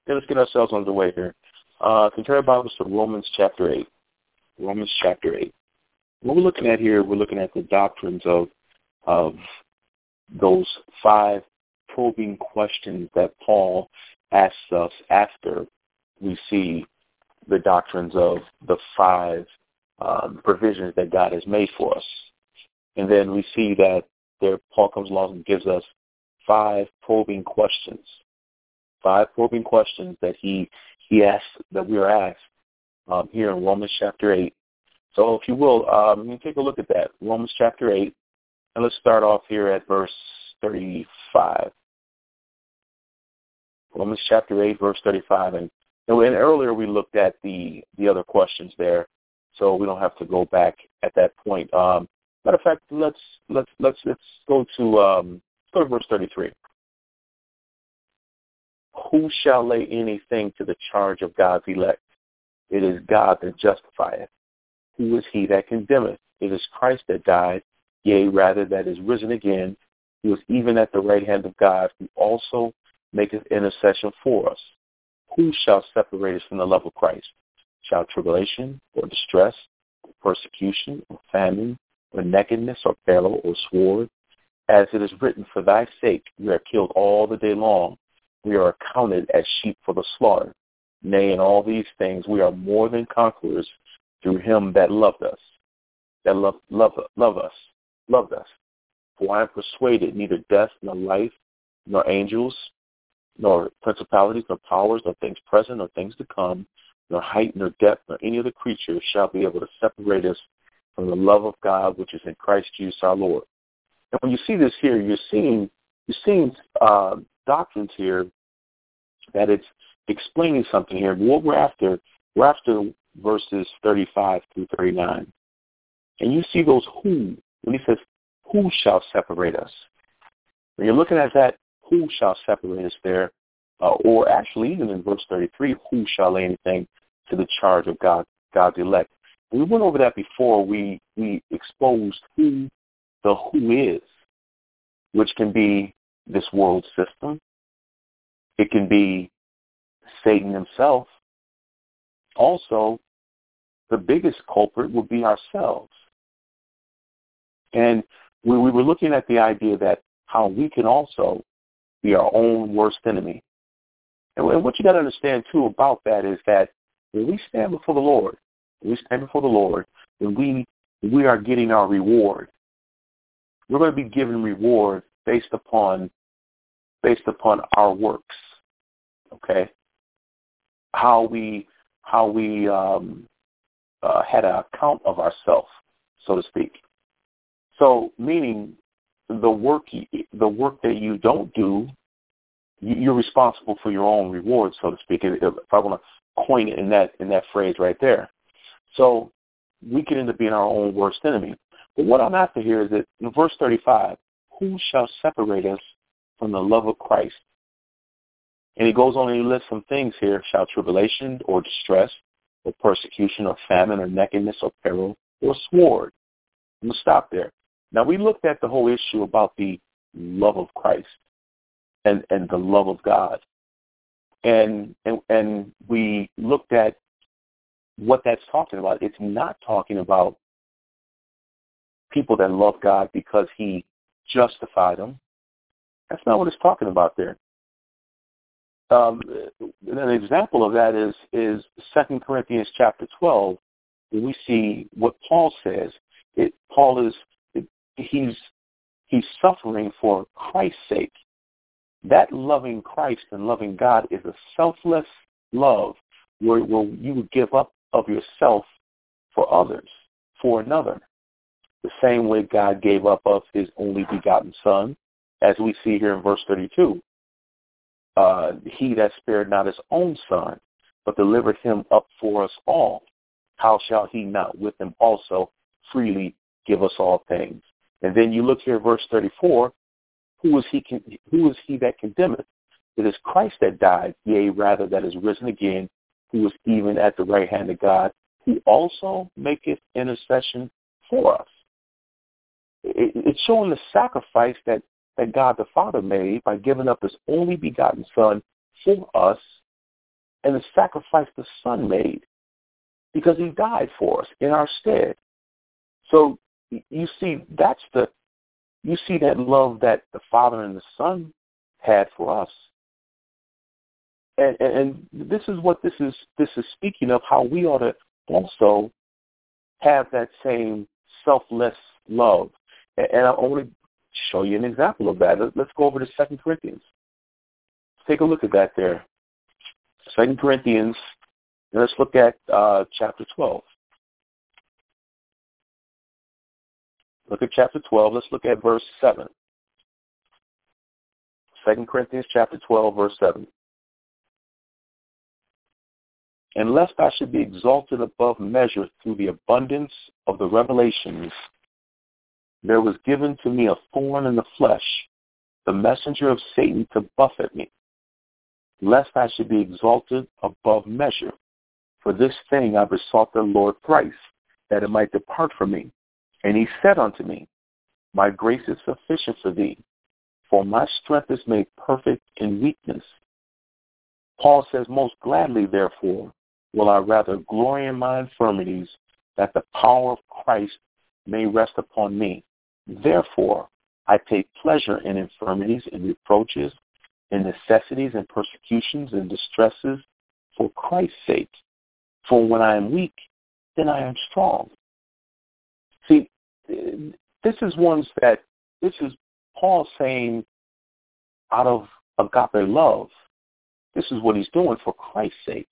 let's get ourselves underway here. Compare our Bibles to Romans chapter 8. Romans chapter 8. What we're looking at here, we're looking at the doctrines of those 5 probing questions that Paul asks us after we see the doctrines of the 5 provisions that God has made for us. And then we see that Paul comes along and gives us 5 probing questions. 5 probing questions that he asks, that we are asked here in Romans chapter 8. So if you will, you can take a look at that, Romans chapter 8, and let's start off here at verse 35. Romans chapter 8, verse 35. And earlier we looked at the other questions there, so we don't have to go back at that point. Matter of fact, let's go to verse 33. Who shall lay anything to the charge of God's elect? It is God that justifieth. Who is he that condemneth? It is Christ that died, yea, rather that is risen again, who is even at the right hand of God, who also maketh intercession for us. Who shall separate us from the love of Christ? Shall tribulation, or distress, or persecution, or famine, or nakedness, or peril, or sword? As it is written, for thy sake we are killed all the day long. We are accounted as sheep for the slaughter. Nay, in all these things we are more than conquerors through him that loved us. That loved us. For I am persuaded neither death, nor life, nor angels, nor principalities, nor powers, nor things present, nor things to come, nor height, nor depth, nor any other creature shall be able to separate us from the love of God which is in Christ Jesus our Lord. And when you see this here, you're seeing doctrines here that it's explaining something here. What we're after verses 35 through 39. And you see those who, when he says, who shall separate us? When you're looking at that, who shall separate us there, or actually even in verse 33, who shall lay anything to the charge of God's elect? We went over that before. We exposed who the who is, which can be this world system. It can be Satan himself. Also, the biggest culprit will be ourselves. And we were looking at the idea that how we can also be our own worst enemy. And what you got to understand, too, about that is that when we stand before the Lord, when we are getting our reward, we're going to be given reward based upon our works, okay? How we had an account of ourselves, so to speak. So, meaning the work that you don't do, you're responsible for your own reward, so to speak. If I want to coin it in that phrase right there. So we can end up being our own worst enemy. But what I'm after here is that in verse 35, who shall separate us from the love of Christ? And he goes on and he lists some things here. Shall tribulation or distress or persecution or famine or nakedness or peril or sword? I'm going to stop there. Now, we looked at the whole issue about the love of Christ and the love of God. And we looked at what that's talking about. It's not talking about people that love God because he justified them. That's not what it's talking about there. An example of that is 2 Corinthians chapter 12, where we see what Paul says. He's suffering for Christ's sake. That loving Christ and loving God is a selfless love where you would give up of yourself for others, for another. The same way God gave up of his only begotten Son, as we see here in verse 32. He that spared not his own Son, but delivered him up for us all, how shall he not with him also freely give us all things? And then you look here at verse 34, who is he that condemneth? It is Christ that died, yea, rather that is risen again, who is even at the right hand of God, who also maketh intercession for us. It's showing the sacrifice that God the Father made by giving up his only begotten Son for us, and the sacrifice the Son made, because he died for us in our stead. So you see, you see that love that the Father and the Son had for us. And this is what this is speaking of, how we ought to also have that same selfless love. And I want to show you an example of that. Let's go over to 2 Corinthians. Let's take a look at that there. 2 Corinthians, and let's look at chapter 12. Look at chapter 12. Let's look at verse 7. 2 Corinthians chapter 12, verse 7. And lest I should be exalted above measure through the abundance of the revelations, there was given to me a thorn in the flesh, the messenger of Satan to buffet me, lest I should be exalted above measure. For this thing I besought the Lord thrice, that it might depart from me. And he said unto me, My grace is sufficient for thee, for my strength is made perfect in weakness. Paul says, Most gladly, therefore, will I rather glory in my infirmities, that the power of Christ may rest upon me. Therefore, I take pleasure in infirmities and reproaches, in necessities and persecutions and distresses, for Christ's sake. For when I am weak, then I am strong. See, this is Paul saying, out of agape love, this is what he's doing for Christ's sake.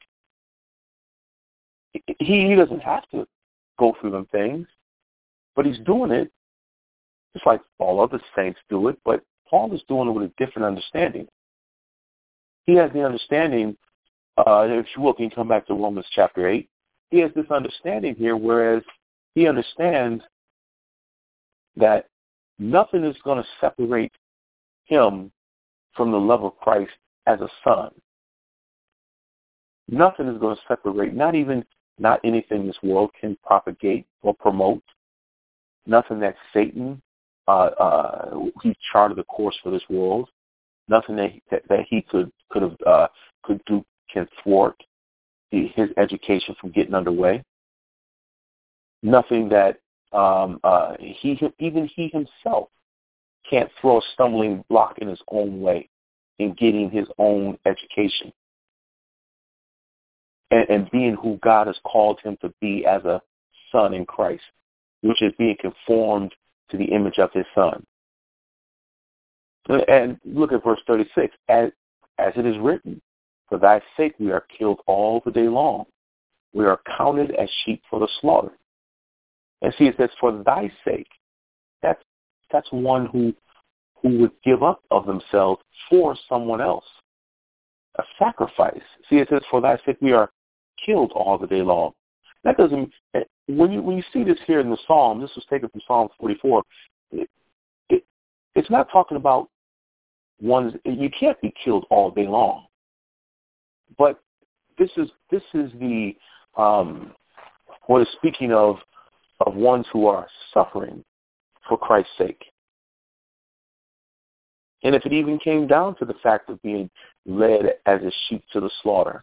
He doesn't have to go through them things, but he's doing it just like all other saints do it, but Paul is doing it with a different understanding. He has the understanding, if you will, can come back to Romans chapter 8, he has this understanding here, whereas he understands that nothing is going to separate him from the love of Christ as a son. Nothing is going to separate, not anything this world can propagate or promote. Nothing that Satan, he charted the course for this world. Nothing that he could do can thwart his education from getting underway. Nothing that even he himself can't throw a stumbling block in his own way in getting his own education and being who God has called him to be as a son in Christ, which is being conformed to the image of his Son. And look at verse 36. As it is written, for thy sake we are killed all the day long. We are counted as sheep for the slaughter. And see, it says, for thy sake. That's one who would give up of themselves for someone else. A sacrifice. See, it says, for thy sake we are killed all the day long. That doesn't, when you see this here in the Psalm, this was taken from Psalm 44, it's not talking about you can't be killed all day long. But this is the, what is speaking of ones who are suffering for Christ's sake. And if it even came down to the fact of being led as a sheep to the slaughter,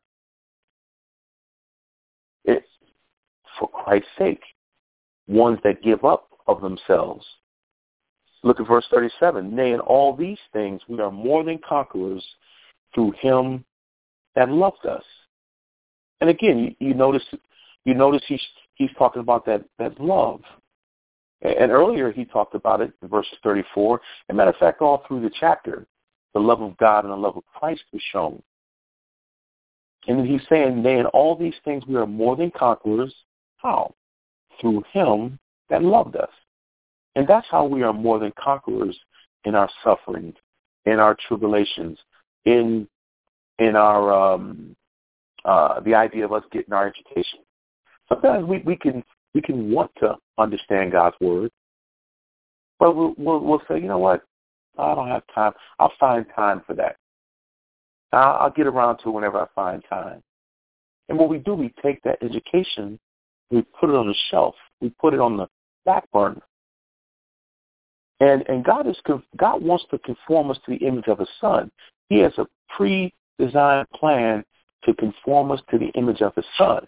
it's for Christ's sake, ones that give up of themselves. Look at verse 37. Nay, in all these things we are more than conquerors through him that loved us. And again, you notice he's talking about that love. And earlier he talked about it in verse 34. As a matter of fact, all through the chapter, the love of God and the love of Christ was shown. And he's saying, nay, in all these things we are more than conquerors. How? Through him that loved us. And that's how we are more than conquerors in our suffering, in our tribulations, in our the idea of us getting our education. Sometimes we can want to understand God's word, but we'll say, you know what? I don't have time. I'll find time for that. I'll get around to it whenever I find time. And what we do, we take that education, we put it on the shelf, we put it on the back burner. And God wants to conform us to the image of His Son. He has a pre-designed plan to conform us to the image of his Son.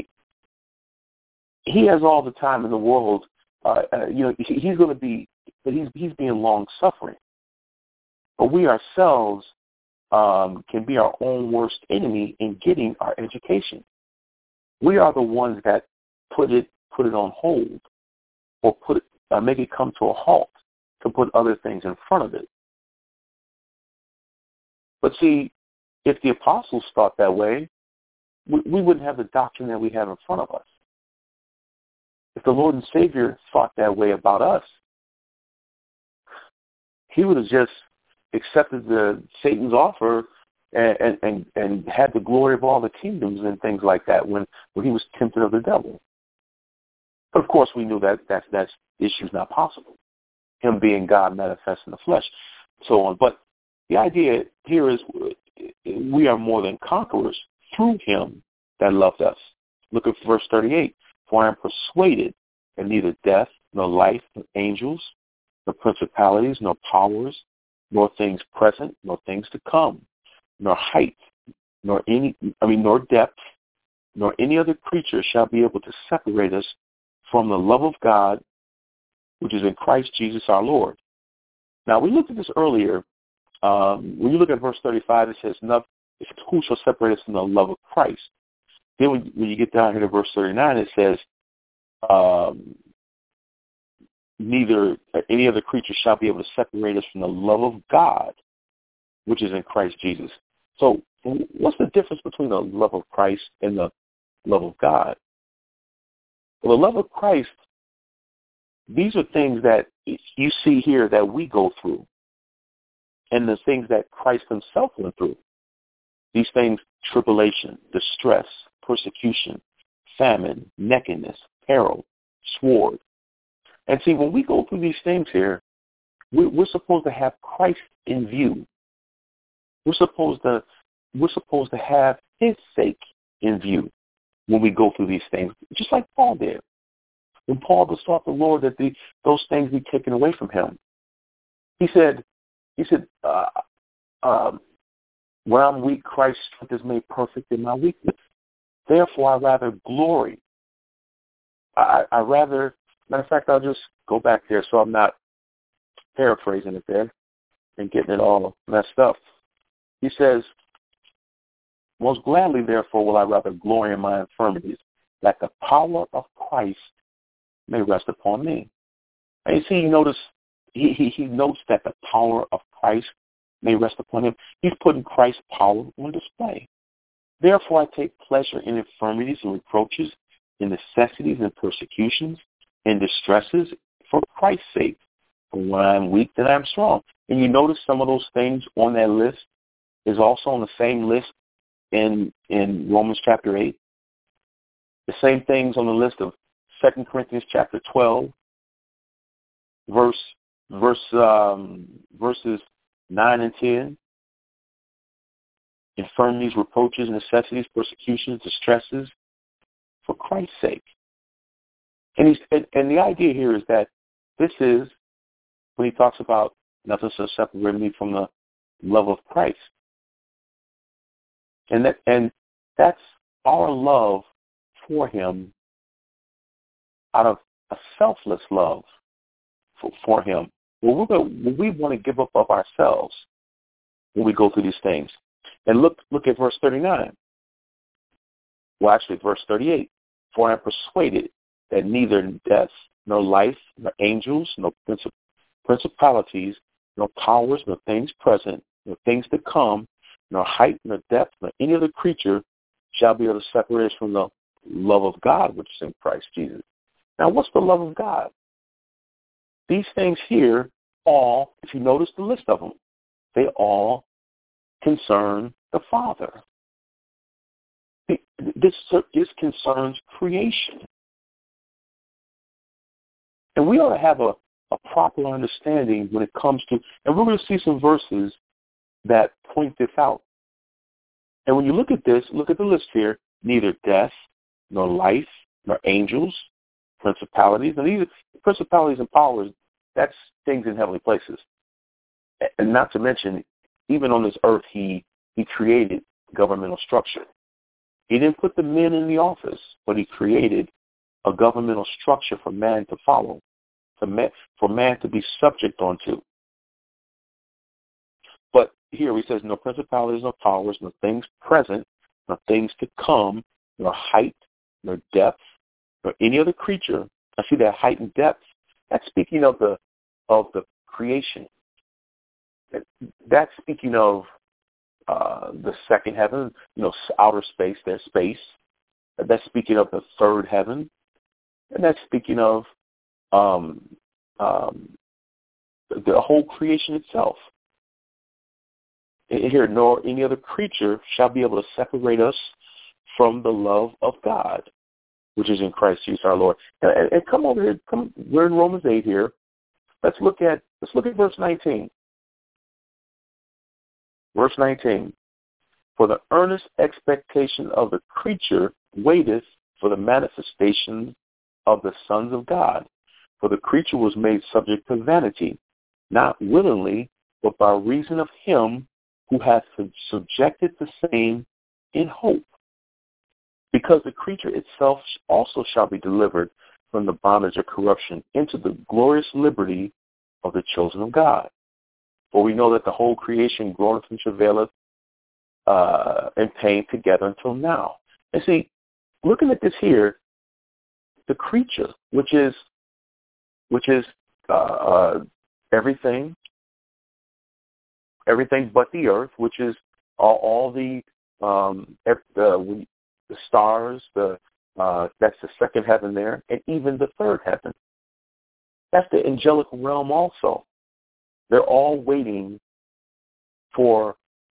He has all the time in the world. He's going to be, but he's being long-suffering. But we ourselves can be our own worst enemy in getting our education. We are the ones that put it on hold, or make it come to a halt, to put other things in front of it. But see, if the apostles thought that way, we wouldn't have the doctrine that we have in front of us. If the Lord and Savior thought that way about us, he would have just accepted Satan's offer and had the glory of all the kingdoms and things like that when he was tempted of the devil. But of course, we knew that issue's not possible. Him being God manifest in the flesh, so on. But the idea here is we are more than conquerors through him that loved us. Look at verse 38. For I am persuaded that neither death, nor life, nor angels, nor principalities, nor powers, nor things present, nor things to come, nor height, nor depth, nor any other creature shall be able to separate us from the love of God, which is in Christ Jesus our Lord. Now, we looked at this earlier. When you look at verse 35, it says, who shall separate us from the love of Christ? Then when you get down here to verse 39, it says, neither any other creature shall be able to separate us from the love of God, which is in Christ Jesus. So what's the difference between the love of Christ and the love of God? Well, the love of Christ, these are things that you see here that we go through, and the things that Christ himself went through. These things: tribulation, distress, persecution, famine, nakedness, peril, sword. And see, when we go through these things here, we're supposed to have Christ in view. We're supposed to have his sake in view when we go through these things, just like Paul did. When Paul besought the Lord that those things be taken away from him, he said, when I'm weak, Christ's strength is made perfect in my weakness. Therefore, I rather glory. I rather, matter of fact, I'll just go back there so I'm not paraphrasing it there and getting it all messed up. He says, most gladly, therefore, will I rather glory in my infirmities, that the power of Christ may rest upon me. And you see, you notice, he notes that the power of Christ may rest upon him. He's putting Christ's power on display. Therefore, I take pleasure in infirmities and reproaches, in necessities and persecutions, in distresses, for Christ's sake. For when I am weak, then I am strong. And you notice some of those things on that list is also on the same list in Romans chapter 8. The same things on the list of 2 Corinthians chapter 12, verses 9 and 10. Infirmities, reproaches, necessities, persecutions, distresses, for Christ's sake. And the idea here is that this is when he talks about nothing shall separate me from the love of Christ. And that's our love for him out of a selfless love for him. When we want to give up of ourselves when we go through these things. And look at verse 39. Well, actually, verse 38. For I am persuaded that neither death, nor life, nor angels, nor principalities, nor powers, nor things present, nor things to come, nor height, nor depth, nor any other creature shall be able to separate us from the love of God, which is in Christ Jesus. Now, what's the love of God? These things here all, if you notice the list of them, they all concern the Father. This concerns creation. And we ought to have a proper understanding when it comes to, and we're going to see some verses that point this out. And when you look at this, look at the list here, neither death, nor life, nor angels, principalities. And these principalities and powers, that's things in heavenly places. And not to mention, even on this earth, he created governmental structure. He didn't put the men in the office, but he created a governmental structure for man to follow, for man to be subject unto. But here he says, no principalities, no powers, no things present, no things to come, nor height, nor depth, nor any other creature. I see that height and depth. That's speaking of the creation. That's speaking of the second heaven, outer space, there's space. That's speaking of the third heaven. And that's speaking of the whole creation itself. Here, nor any other creature shall be able to separate us from the love of God, which is in Christ Jesus our Lord. And come over here. We're in Romans 8 here. Let's look at verse 19. Verse 19. For the earnest expectation of the creature waiteth for the manifestation of the sons of God. For the creature was made subject to vanity, not willingly, but by reason of him who hath subjected the same in hope. Because the creature itself also shall be delivered from the bondage of corruption into the glorious liberty of the chosen of God. For we know that the whole creation groaneth and travaileth in pain together until now. And see, looking at this here, the creature, which is everything but the earth, which is all the stars, that's the second heaven there, and even the third heaven. That's the angelic realm also. They're all waiting for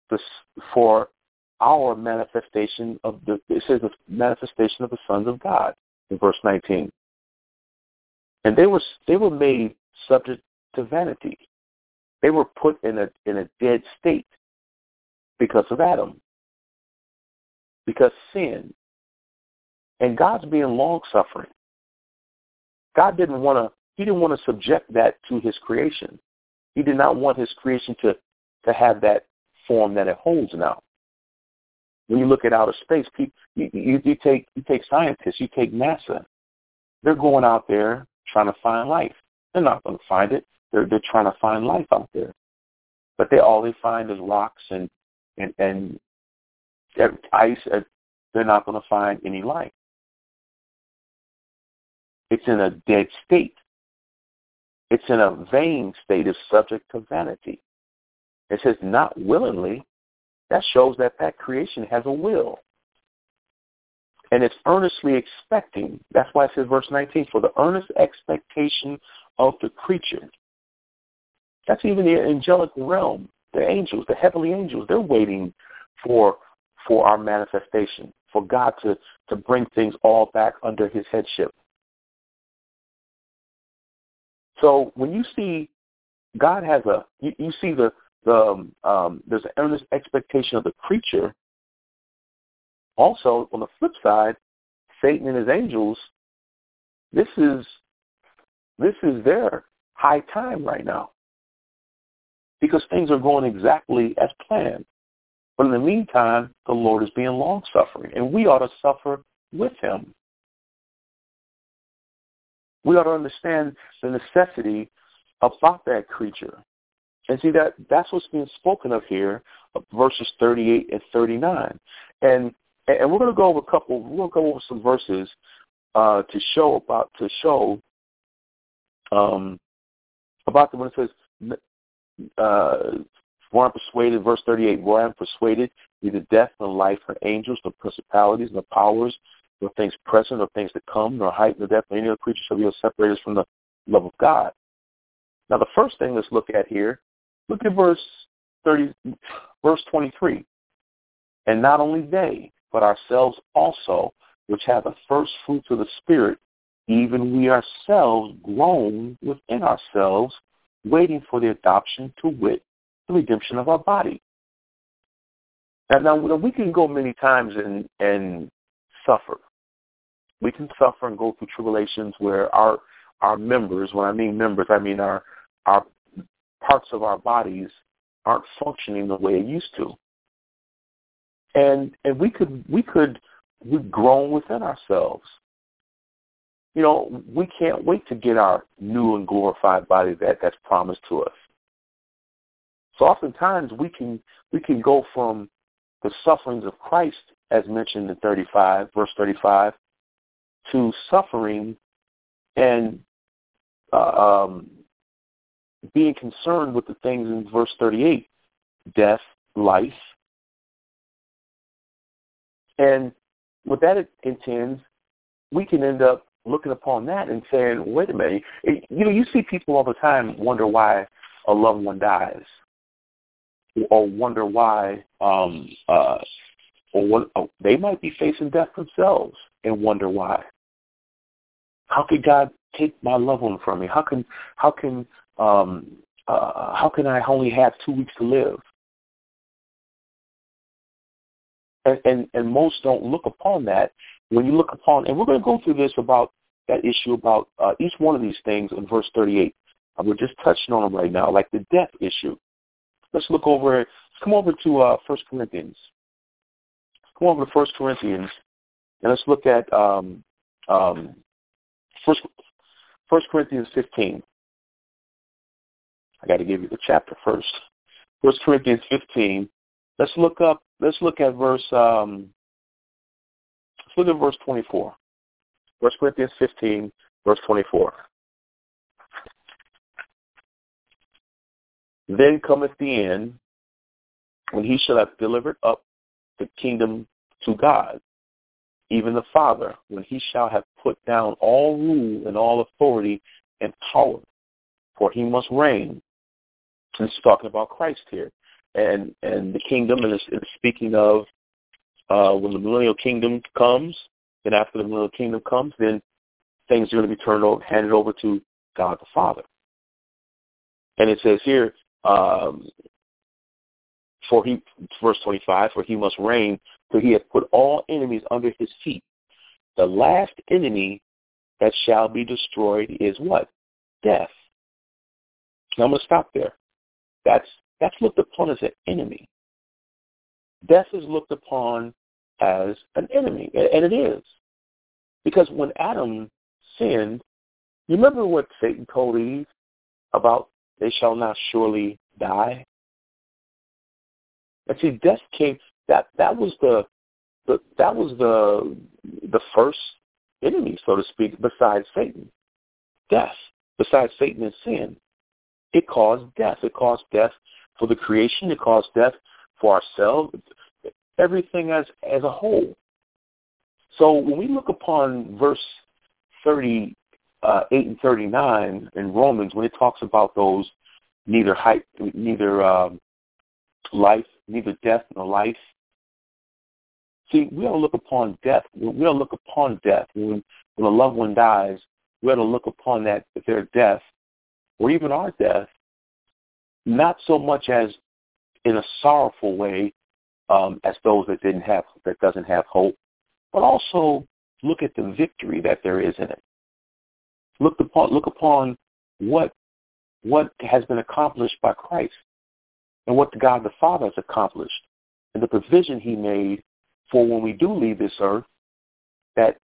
our manifestation of it says the manifestation of the sons of God in verse 19. And they were made subject to vanity. They were put in a dead state because of Adam, because sin. And God's being long-suffering. God didn't want to subject that to his creation. He did not want his creation to have that form that it holds now. When you look at outer space, you take scientists, you take NASA. They're going out there trying to find life. They're not going to find it. They're trying to find life out there, but all they find is rocks and ice. They're not going to find any life. It's in a dead state. It's in a vain state. It's subject to vanity. It says not willingly. That shows that creation has a will. And it's earnestly expecting. That's why it says verse 19, for the earnest expectation of the creature. That's even the angelic realm, the angels, the heavenly angels. They're waiting for our manifestation, for God to bring things all back under his headship. So when you see God has you see there's an earnest expectation of the creature. Also, on the flip side, Satan and his angels, this is their high time right now, because things are going exactly as planned. But in the meantime, the Lord is being long-suffering, and we ought to suffer with him. We ought to understand the necessity about that creature. And see, that's what's being spoken of here, verses 38 and 39. And we're going to go over some verses to show about when it says, for I'm persuaded, verse 38, where I am persuaded, neither death nor life nor angels nor principalities nor powers nor things present nor things to come nor height nor depth nor any other creature shall be able to separate us from the love of God. Now the first thing let's look at here, look at verse 23. And not only they, but ourselves also, which have the first fruits of the Spirit, even we ourselves groan within ourselves, waiting for the adoption, to wit, the redemption of our body. Now we can go many times and suffer. We can suffer and go through tribulations where our members, when I mean members, I mean our parts of our bodies aren't functioning the way it used to. And we could we've grown within ourselves. You know, we can't wait to get our new and glorified body that's promised to us. So oftentimes we can go from the sufferings of Christ, as mentioned in verse 35, to suffering and being concerned with the things in verse 38, death, life. And what that intends, we can end up looking upon that and saying, wait a minute. You see people all the time wonder why a loved one dies, or wonder why, they might be facing death themselves and wonder why. How could God take my loved one from me? How can I only have 2 weeks to live? And most don't look upon that. When you look upon, and we're going to go through this about that issue about each one of these things in verse 38. We're just touching on them right now, like the death issue. Let's look over. Let's come over to 1 Corinthians. Come over to 1 Corinthians, and let's look at 1 Corinthians 15. I got to give you the chapter first. 1 Corinthians 15. Let's look at verse. Let's look at verse 24. 1 Corinthians 15, verse 24. Then cometh the end, when he shall have delivered up the kingdom to God, even the Father, when he shall have put down all rule and all authority and power, for he must reign. And it's talking about Christ here. And the kingdom, and it's speaking of when the millennial kingdom comes, then after the millennial kingdom comes, then things are going to be handed over to God the Father. And it says here, verse 25, for he must reign till he hath put all enemies under his feet. The last enemy that shall be destroyed is what? Death. Now I'm going to stop there. That's looked upon as an enemy. Death is looked upon as an enemy, and it is. Because when Adam sinned, you remember what Satan told Eve about they shall not surely die? And see, death came. That was the first enemy, so to speak, besides Satan. Death, besides Satan and sin, it caused death. It caused death for the creation. It caused death for ourselves. Everything as a whole. So when we look upon verse 38 and 39 in Romans, when it talks about those neither life, neither death nor life. See, we ought to look upon death. We ought to look upon death. When a loved one dies, we ought to look upon their death, or even our death, not so much as in a sorrowful way as those that doesn't have hope, but also look at the victory that there is in it. Look upon what has been accomplished by Christ, and what God the Father has accomplished, and the provision he made for when we do leave this earth, that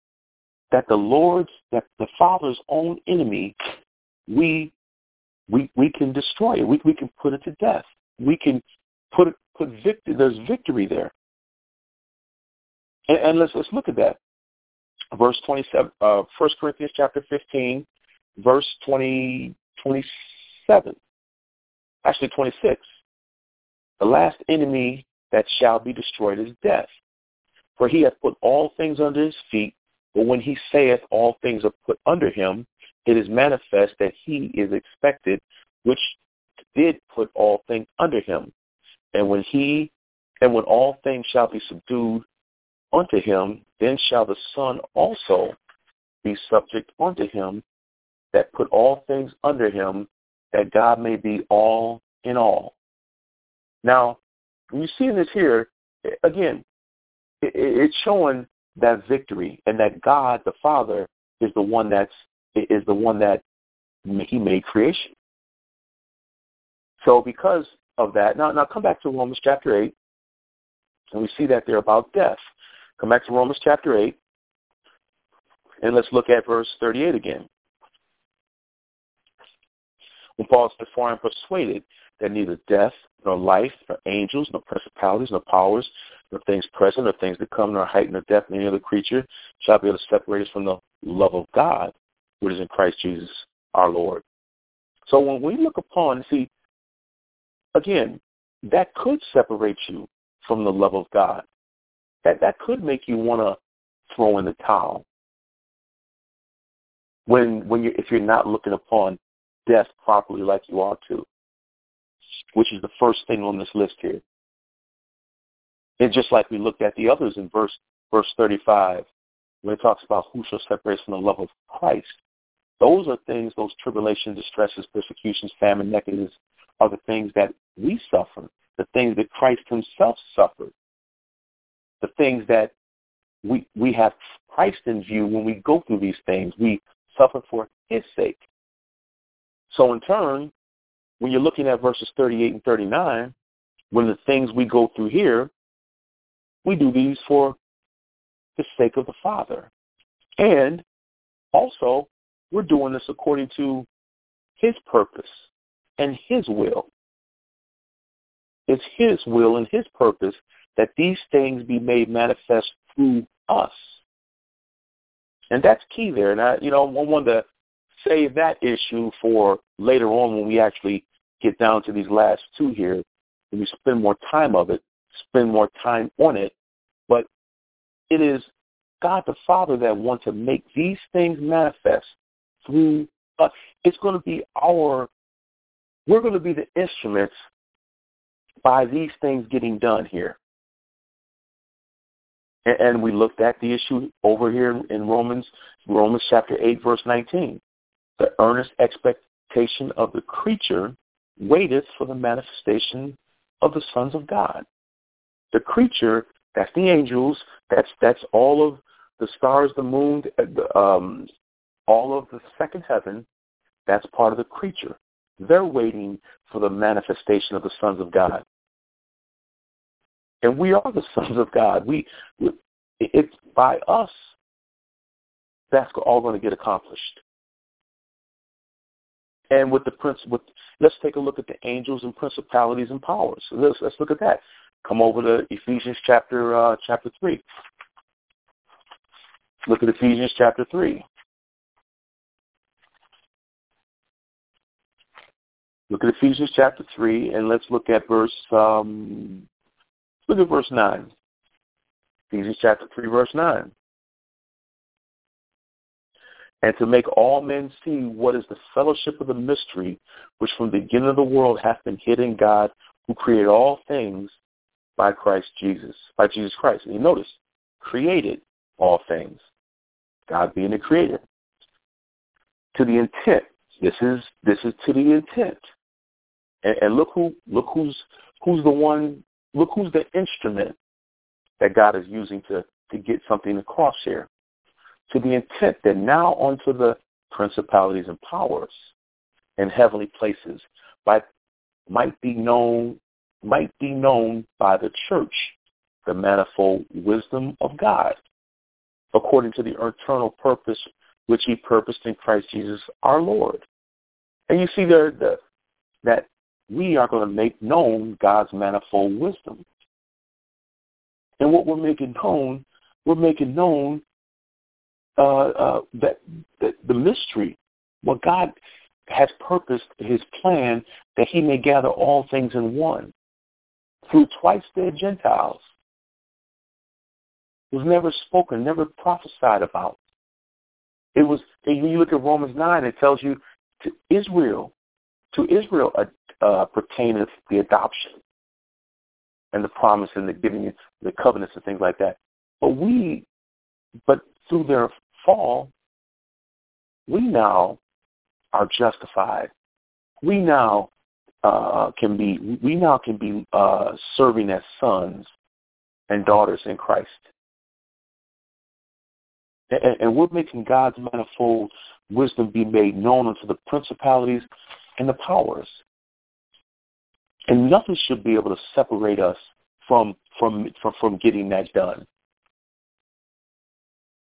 the Father's own enemy, we can destroy it. We can put it to death. We can put victory. There's victory there. And let's look at that. Verse 27, 1 Corinthians chapter 15, verse 27. Actually 26. The last enemy that shall be destroyed is death. For he hath put all things under his feet, but when he saith all things are put under him, it is manifest that he is expected, which did put all things under him. And when all things shall be subdued unto him, then shall the Son also be subject unto him that put all things under him, that God may be all in all. Now, when you see this here, again, it's showing that victory, and that God the Father is the one that he made creation. So because of that, now come back to Romans chapter 8, and we see that there about death. Come back to Romans chapter 8, and let's look at verse 38 again. When Paul said, "For I am persuaded that neither death, nor life, nor angels, nor principalities, nor powers, nor things present, nor things to come, nor height, nor depth, nor any other creature shall be able to separate us from the love of God, which is in Christ Jesus our Lord." So when we look upon, see, again, that could separate you from the love of God. That could make you want to throw in the towel. If you're not looking upon death properly like you ought to, which is the first thing on this list here. And just like we looked at the others in verse 35, when it talks about who shall separate us from the love of Christ, those are things, those tribulations, distresses, persecutions, famine, nakedness, are the things that we suffer, the things that Christ himself suffered, the things that we have Christ in view when we go through these things. We suffer for his sake. So in turn, when you're looking at verses 38 and 39, when the things we go through here, we do these for the sake of the Father. And also, we're doing this according to his purpose and his will. It's his will and his purpose that these things be made manifest through us. And that's key there. And I wanted to save that issue for later on when we actually get down to these last two here, and we spend more time on it. But it is God the Father that wants to make these things manifest through us. It's going to be we're going to be the instruments by these things getting done here. And we looked at the issue over here in Romans chapter 8, verse 19. The earnest expectation of the creature waiteth for the manifestation of the sons of God. The creature, that's the angels, that's all of the stars, the moon, all of the second heaven, that's part of the creature. They're waiting for the manifestation of the sons of God. And we are the sons of God. It's by us that's all going to get accomplished. And let's take a look at the angels and principalities and powers. So let's look at that. Come over to Ephesians chapter 3. Look at Ephesians chapter 3. Look at Ephesians chapter 3, and let's look at verse 9. Ephesians chapter 3, verse 9. And to make all men see what is the fellowship of the mystery, which from the beginning of the world hath been hid in God, who created all things by Jesus Christ. And you notice, created all things. God being the creator. To the intent. This is to the intent. And look who's the instrument that God is using to get something across here. To the intent that now unto the principalities and powers in heavenly places might be known by the church the manifold wisdom of God, according to the eternal purpose which he purposed in Christ Jesus our Lord. And you see there that we are going to make known God's manifold wisdom. And what we're making known that the mystery, what God has purposed, his plan, that he may gather all things in one. Through twice dead Gentiles. It was never spoken, never prophesied about. It was, when you look at Romans 9, it tells you to Israel pertaineth the adoption and the promise and the giving, the covenants and things like that. But through their fall, we now are justified. We now can be serving as sons and daughters in Christ. And we're making God's manifold wisdom be made known unto the principalities and the powers. And nothing should be able to separate us from getting that done.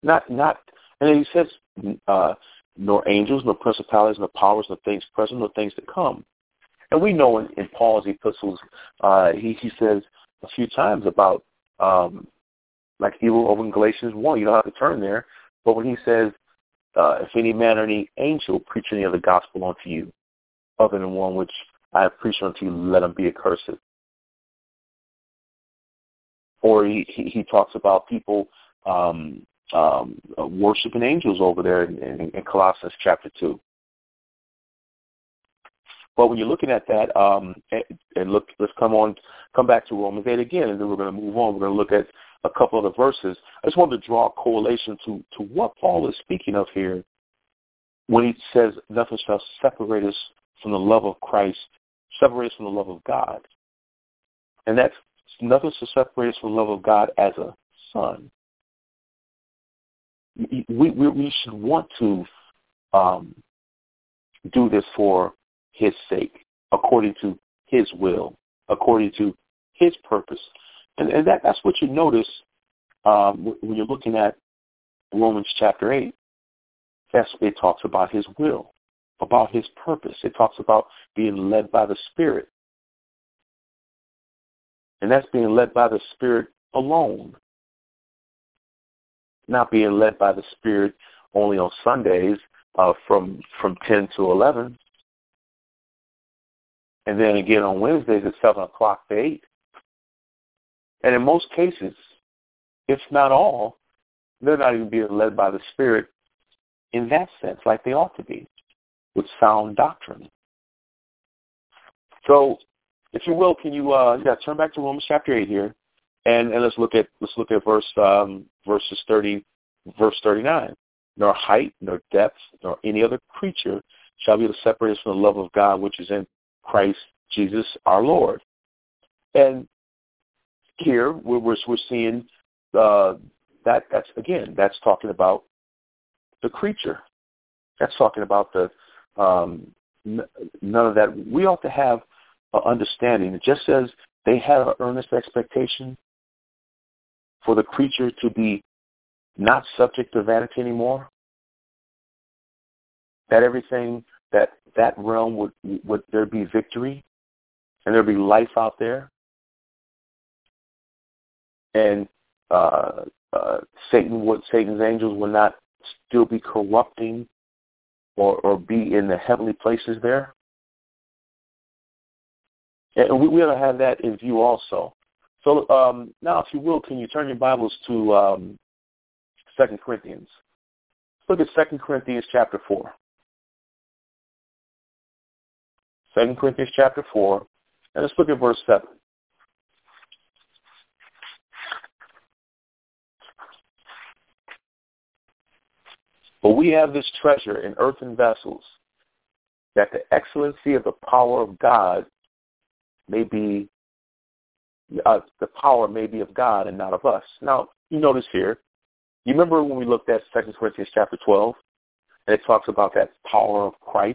And then he says, nor angels, nor principalities, nor powers, nor things present, nor things to come. And we know in Paul's epistles, he says a few times about, like evil over in Galatians 1, you don't have to turn there, but when he says, if any man or any angel preach any other gospel unto you, other than one which I have preached unto you, let him be accursed. Or he talks about people worshiping angels over there in Colossians chapter 2. But when you're looking at that, and look, let's come back to Romans 8 again, and then we're going to move on. We're going to look at a couple of the verses. I just wanted to draw a correlation to what Paul is speaking of here when he says nothing shall separate us from the love of Christ, separate us from the love of God. And that's nothing shall separate us from the love of God as a son. We should want to do this for his sake, according to his will, according to his purpose. And that's what you notice when you're looking at Romans chapter 8. It talks about his will, about his purpose. It talks about being led by the Spirit. And that's being led by the Spirit alone, not being led by the Spirit only on Sundays from 10 to 11, and then again on Wednesdays at 7 o'clock to 8. And in most cases, if not all, they're not even being led by the Spirit in that sense, like they ought to be, with sound doctrine. So, if you will, can you turn back to Romans chapter 8 here, and let's look at verses 30, verse 39. Nor height, nor depth, nor any other creature shall be able to separate us from the love of God which is in Christ Jesus our Lord. And here we're seeing that's talking about the creature. That's talking about the none of that. We ought to have an understanding. Just as they have an earnest expectation for the creature to be not subject to vanity anymore, that everything that realm would there be victory and there be life out there, and Satan's angels will not still be corrupting or be in the heavenly places there. And we ought to have that in view also. So now, if you will, can you turn your Bibles to 2 Corinthians? Look at 2 Corinthians chapter 4. 2 Corinthians chapter 4, and let's look at verse 7. But we have this treasure in earthen vessels, that the excellency of the power of God may be, the power may be of God and not of us. Now, you notice here, you remember when we looked at 2 Corinthians chapter 12, and it talks about that power of Christ?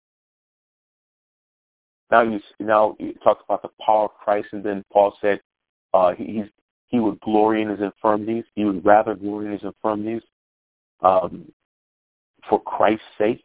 Now it talks about the power of Christ, and then Paul said he would glory in his infirmities. He would rather glory in his infirmities for Christ's sake.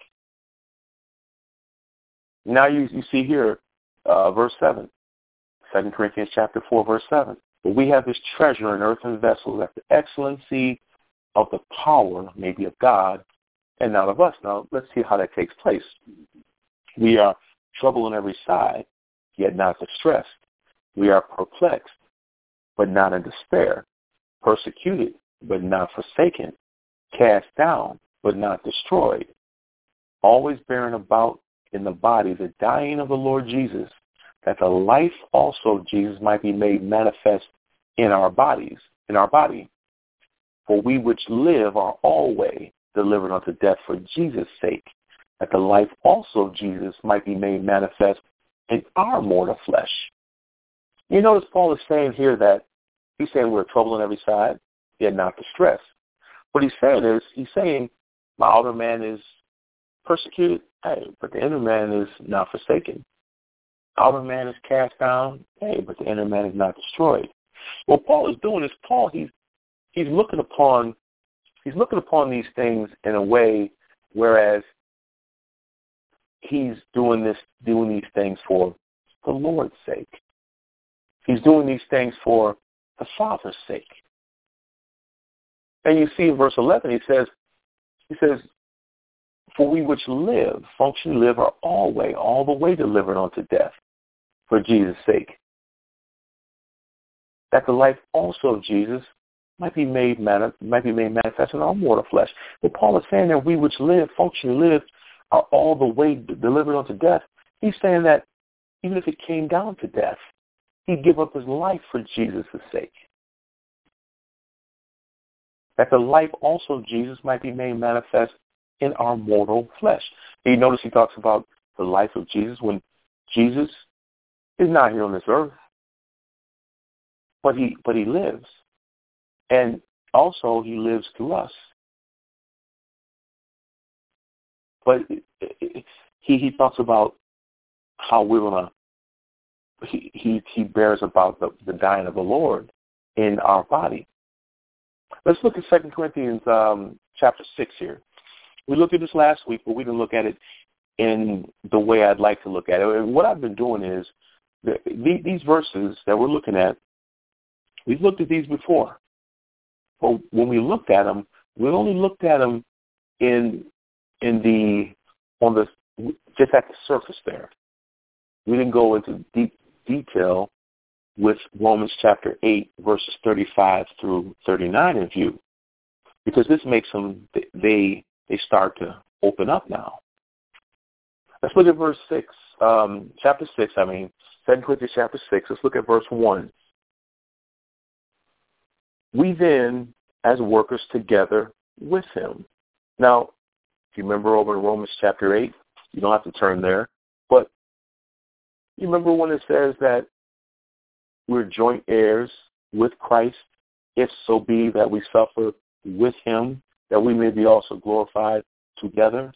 Now you see here, verse 7, 2 Corinthians chapter 4, verse 7. But we have this treasure in earthen vessels, that the excellency of the power may be of God and not of us. Now let's see how that takes place. We are troubled on every side, yet not distressed. We are perplexed, but not in despair. Persecuted, but not forsaken. Cast down, but not destroyed. Always bearing about in the body the dying of the Lord Jesus, that the life also of Jesus might be made manifest in our bodies, in our body. For we which live are always delivered unto death for Jesus' sake, that the life also of Jesus might be made manifest in our mortal flesh. You notice Paul is saying here that he's saying we're troubled on every side, yet not distressed. What he's saying is, he's saying my outer man is persecuted, but the inner man is not forsaken. Outer man is cast down, but the inner man is not destroyed. What Paul is doing is he's looking upon He's looking upon these things in a way whereas he's doing these things for the Lord's sake. He's doing these things for the Father's sake. And you see in verse 11, he says, for we which live, functionally live, are all the way delivered unto death for Jesus' sake, that the life also of Jesus might be made manifest in our mortal flesh. But Paul is saying that we which live, functionally live, are all the way delivered unto death. He's saying that even if it came down to death, he'd give up his life for Jesus' sake. That the life also of Jesus might be made manifest in our mortal flesh. And you notice he talks about the life of Jesus when Jesus is not here on this earth, but he lives. And also he lives through us. But he talks about how we're going to, he bears about the dying of the Lord in our body. Let's look at 2 Corinthians chapter 6 here. We looked at this last week, but we didn't look at it in the way I'd like to look at it. And what I've been doing is these verses that we're looking at, we've looked at these before. But when we looked at them, we only looked at them just at the surface there. We didn't go into deep detail with Romans chapter 8, verses 35 through 39 in view, because this makes them, they start to open up now. Let's look at verse 6, chapter 6, 2 Corinthians chapter 6. Let's look at verse 1. We then, as workers together with him. Now, if you remember over in Romans chapter 8, you don't have to turn there, but you remember when it says that we're joint heirs with Christ, if so be that we suffer with him, that we may be also glorified together.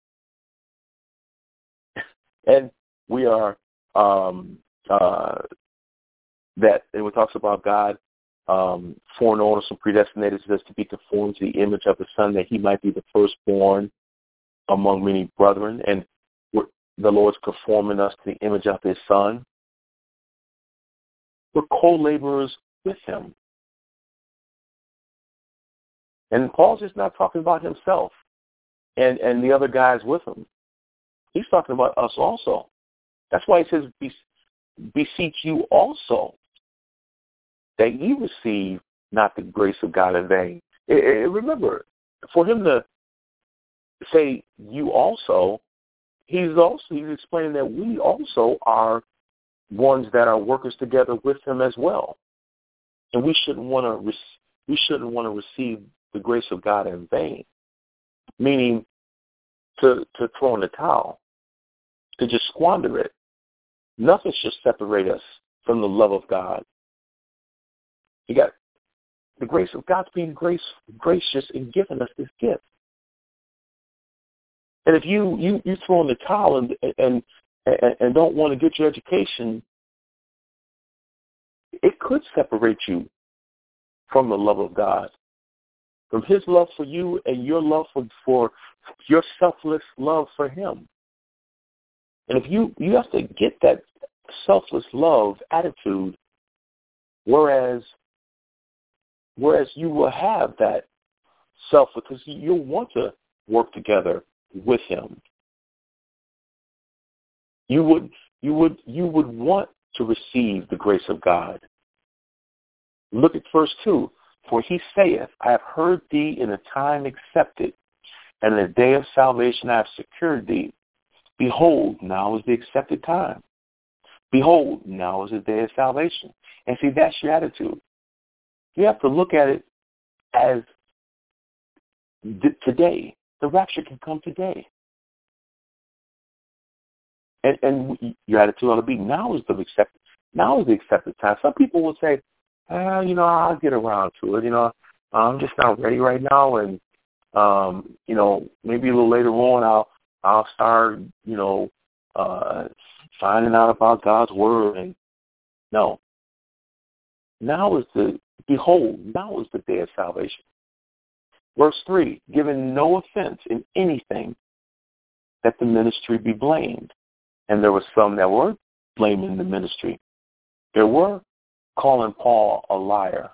And we are, and it talks about God foreknown us and predestinated us to be conformed to the image of the Son, that he might be the firstborn among many brethren. And the Lord's conforming us to the image of his Son. We're co-laborers with him. And Paul's just not talking about himself and the other guys with him. He's talking about us also. That's why he says, beseech you also that ye receive not the grace of God in vain. Remember, for him to say you also, he's explaining that we also are ones that are workers together with him as well. And we shouldn't want to receive the grace of God in vain, meaning to throw in the towel, to just squander it. Nothing should separate us from the love of God. You got the grace of God's being gracious in giving us this gift. And if you throw in the towel and don't want to get your education, it could separate you from the love of God, from his love for you and your love for your selfless love for him. And if you have to get that selfless love attitude, whereas you will have that because you'll want to work together with him. You would want to receive the grace of God. Look at verse 2. For he saith, I have heard thee in a time accepted, and in the day of salvation I have secured thee. Behold, now is the accepted time. Behold, now is the day of salvation. And see, that's your attitude. You have to look at it as today. The rapture can come today. And your attitude ought to be, now is the accepted time. Some people will say, I'll get around to it. I'm just not ready right now, and maybe a little later on I'll start, finding out about God's word. And no, now is the day of salvation. Verse 3, giving no offense in anything that the ministry be blamed. And there were some that were blaming the ministry. There were calling Paul a liar,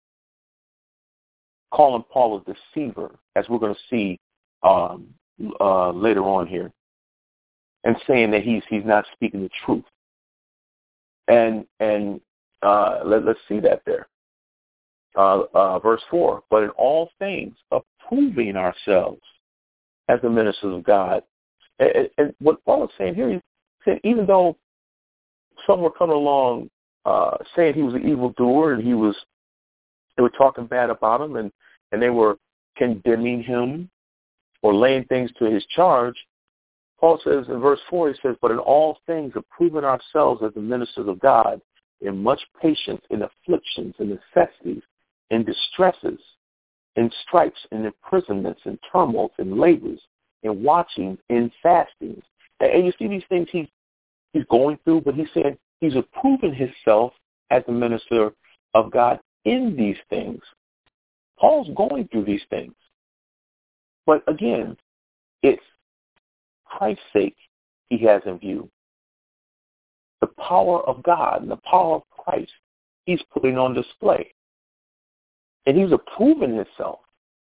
calling Paul a deceiver, as we're going to see later on here, and saying that he's not speaking the truth. And let's see that there. Verse 4, but in all things approving ourselves as the ministers of God. And what Paul is saying here, he said even though some were coming along saying he was an evildoer and they were talking bad about him and they were condemning him or laying things to his charge, Paul says in verse 4, he says, but in all things approving ourselves as the ministers of God, in much patience, in afflictions, in necessities, in distresses, in stripes, in imprisonments, in tumults, in labors, in watchings, in fastings. And you see these things he's going through, but he said he's approving himself as the minister of God in these things. Paul's going through these things. But again, it's Christ's sake he has in view. The power of God and the power of Christ he's putting on display. And he's approving himself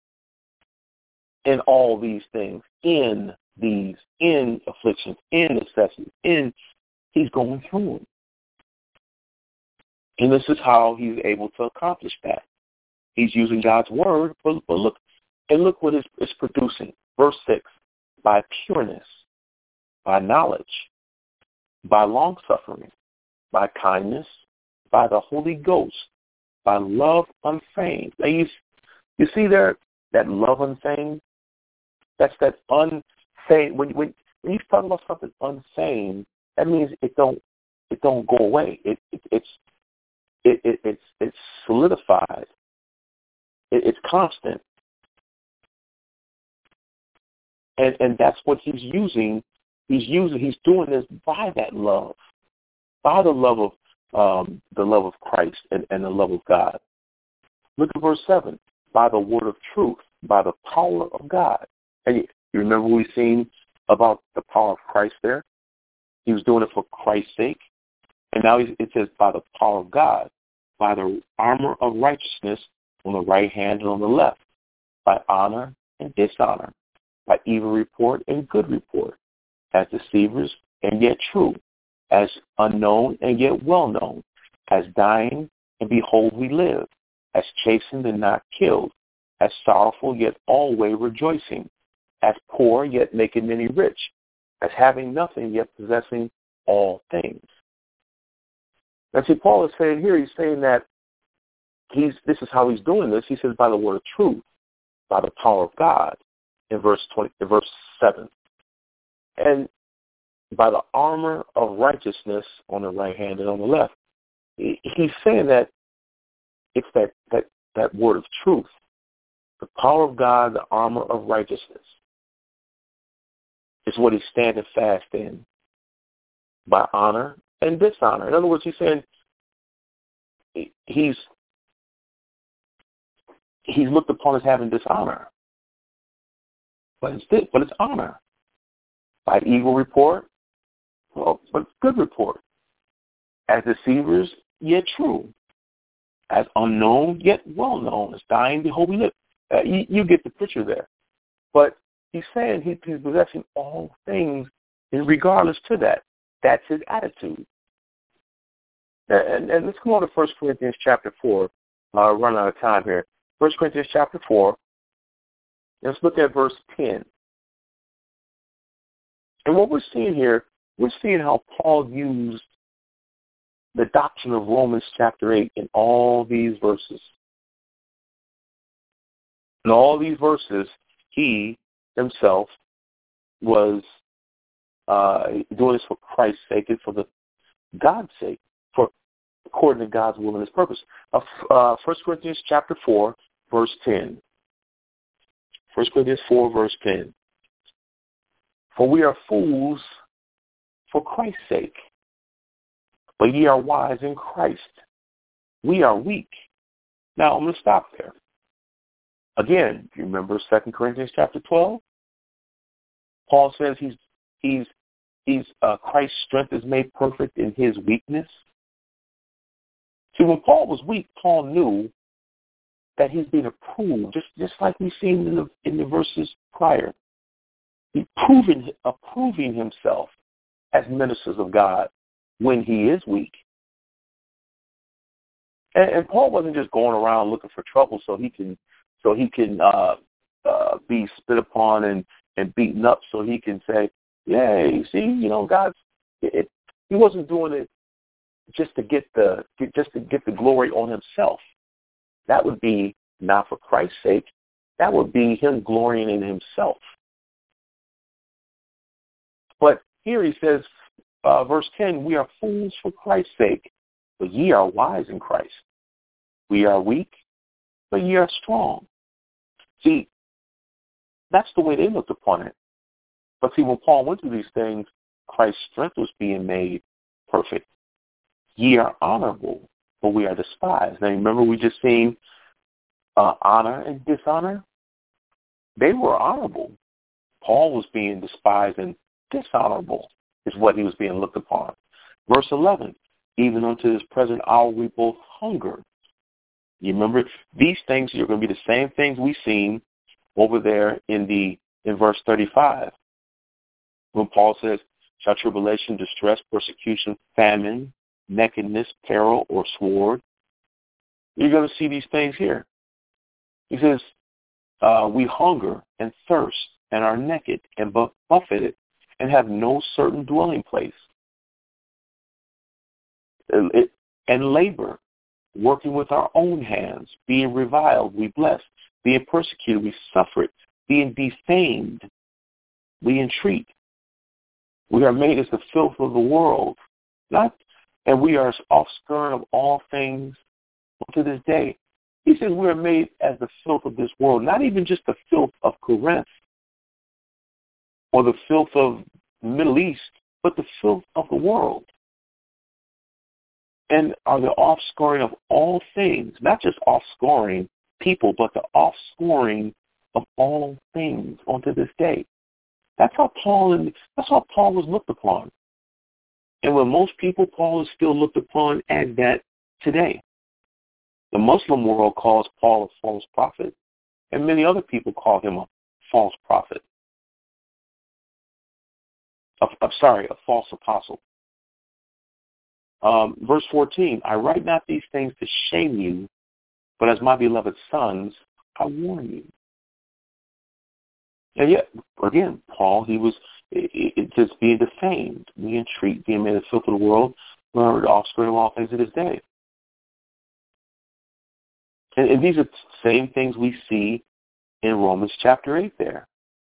in all these things, in afflictions, in necessities, he's going through them. And this is how he's able to accomplish that. He's using God's word, but look what it's producing. Verse 6, by pureness, by knowledge, by long-suffering, by kindness, by the Holy Ghost, by love unfeigned. Now you see there that love unfeigned? That's that unfeigned. When you talk about something unfeigned, that means it don't go away. It's solidified. It's constant. And that's what he's using. He's doing this by that love, by the love of Christ and the love of God. Look at verse 7. By the word of truth, by the power of God. And you remember what we've seen about the power of Christ there? He was doing it for Christ's sake. And now it says by the power of God, by the armor of righteousness on the right hand and on the left, by honor and dishonor, by evil report and good report, as deceivers and yet true, as unknown and yet well known, as dying and behold we live, as chastened and not killed, as sorrowful yet always rejoicing, as poor yet making many rich, as having nothing yet possessing all things. Now see, Paul is saying here, he's saying that this is how he's doing this. He says by the word of truth, by the power of God, in verse 7. And by the armor of righteousness on the right hand and on the left. He's saying that it's that word of truth, the power of God, the armor of righteousness, is what he's standing fast in, by honor and dishonor. In other words, he's saying he's looked upon as having dishonor, but it's honor. By evil report, but good report. As deceivers, yet true. As unknown, yet well known. As dying, behold, we live. You get the picture there. But he's saying he's possessing all things in regardless to that. That's his attitude. And let's come on to 1 Corinthians chapter 4. I'll run out of time here. 1 Corinthians chapter 4. Let's look at verse 10. And what we're seeing here, we're seeing how Paul used the doctrine of Romans chapter 8 in all these verses. In all these verses, he himself was doing this for Christ's sake and for God's sake, for according to God's will and his purpose. 1 Corinthians chapter 4, verse 10. 1 Corinthians 4, verse 10. For we are fools for Christ's sake, but ye are wise in Christ. We are weak. Now, I'm going to stop there. Again, you remember 2 Corinthians chapter 12? Paul says Christ's strength is made perfect in his weakness. See, when Paul was weak, Paul knew that he's being approved, just like we've seen in the verses prior. He's approving himself as ministers of God when he is weak. And Paul wasn't just going around looking for trouble so he can be spit upon and beaten up so he can say, "Yay, see, God's." He wasn't doing it just to get the glory on himself. That would be not for Christ's sake. That would be him glorying in himself. But here he says, verse 10, "We are fools for Christ's sake, but ye are wise in Christ. We are weak, but ye are strong." See, that's the way they looked upon it. But see, when Paul went through these things, Christ's strength was being made perfect. Ye are honorable, but we are despised. Now, remember we just seen honor and dishonor? They were honorable. Paul was being despised and dishonorable is what he was being looked upon. Verse 11, "Even unto this present hour we both hunger." You remember, these things are going to be the same things we've seen over there in verse 35. When Paul says, "Shall tribulation, distress, persecution, famine, nakedness, peril, or sword?" You're going to see these things here. He says, "We hunger and thirst and are naked and buffeted and have no certain dwelling place. And labor, working with our own hands, being reviled, we bless, being persecuted, we suffer it, being defamed, we entreat. We are made as the filth of the world, and we are offscouring of all things to this day." He says we are made as the filth of this world, not even just the filth of Corinth or the filth of the Middle East, but the filth of the world. And are the offscouring of all things, not just offscouring people, but the offscouring of all things unto this day. That's how Paul was looked upon. And with most people, Paul is still looked upon as that today. The Muslim world calls Paul a false prophet, and many other people call him a false prophet. A false apostle. Verse 14, "I write not these things to shame you, but as my beloved sons, I warn you." And yet, again, Paul, he was just being defamed, being made a filth of the world, or the offspring of all things to this day. And these are the same things we see in Romans chapter 8 there.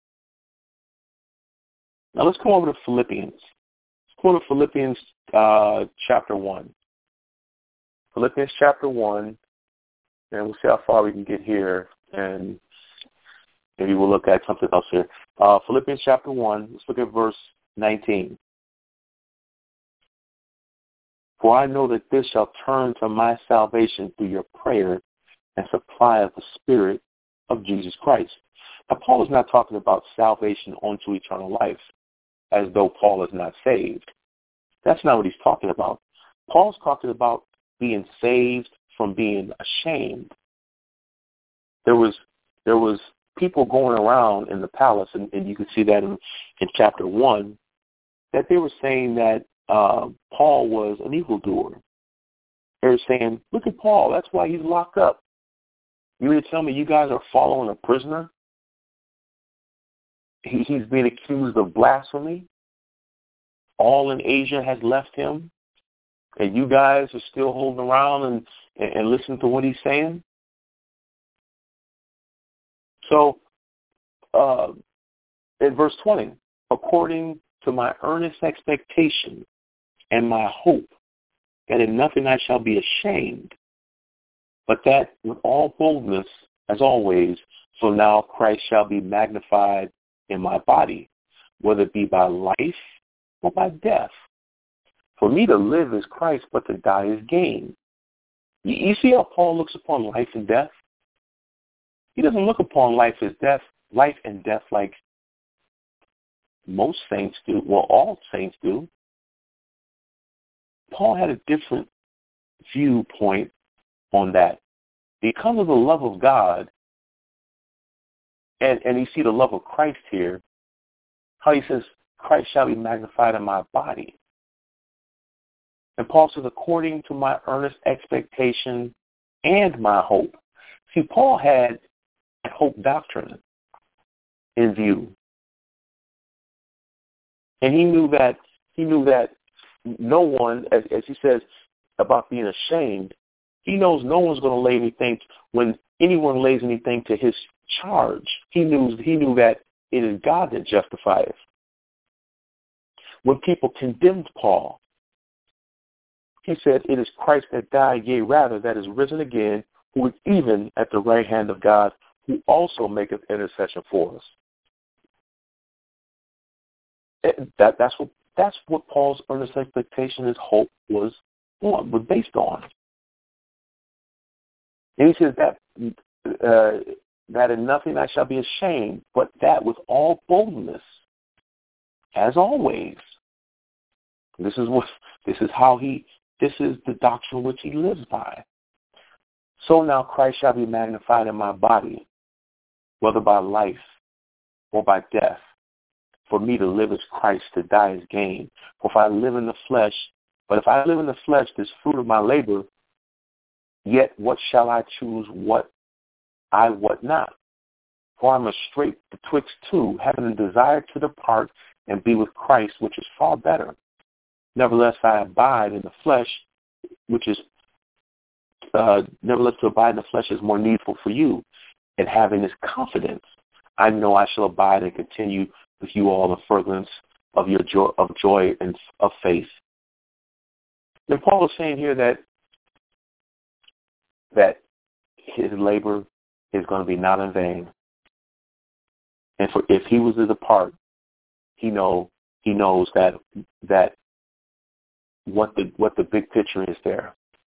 Now let's come over to Philippians. Let's go to Philippians chapter 1. Philippians chapter 1, and we'll see how far we can get here, and maybe we'll look at something else here. Philippians chapter 1, let's look at verse 19. "For I know that this shall turn to my salvation through your prayer and supply of the Spirit of Jesus Christ." Now, Paul is not talking about salvation unto eternal life, as though Paul is not saved. That's not what he's talking about. Paul's talking about being saved from being ashamed. There was people going around in the palace, and you can see that in chapter 1, that they were saying that Paul was an evildoer. They were saying, "Look at Paul, that's why he's locked up. You mean to tell me you guys are following a prisoner? He's being accused of blasphemy. All in Asia has left him, and you guys are still holding around and listening to what he's saying?" So, in verse 20, "According to my earnest expectation and my hope, that in nothing I shall be ashamed, but that with all boldness, as always, so now Christ shall be magnified in my body, whether it be by life or by death. For me to live is Christ, but to die is gain." You see how Paul looks upon life and death? He doesn't look upon life and death like most saints do, well, all saints do. Paul had a different viewpoint on that. Because of the love of God, and you see the love of Christ here, how he says, Christ shall be magnified in my body. And Paul says, according to my earnest expectation and my hope. See, Paul had hope doctrine in view. And he knew that no one, as he says about being ashamed, he knows no one's going to lay anything, when anyone lays anything to his charge, he knew that it is God that justifieth. When people condemned Paul, he said, it is Christ that died, yea, rather, that is risen again, who is even at the right hand of God, who also maketh intercession for us. That's what Paul's earnest expectation, his hope was based on. And he says that in nothing I shall be ashamed, but that with all boldness, as always. This is the doctrine which he lives by. So now Christ shall be magnified in my body, whether by life or by death. For me to live is Christ, to die is gain. For if I live in the flesh, this fruit of my labor, yet what shall I choose, what not? For I am a strait betwixt two, having a desire to depart and be with Christ, which is far better. Nevertheless, I abide in the flesh, nevertheless to abide in the flesh is more needful for you. And having this confidence, I know I shall abide and continue with you all the furtherance of your joy and of faith. And Paul is saying here that his labor is going to be not in vain. And if he was to depart, he knows that what the big picture is there.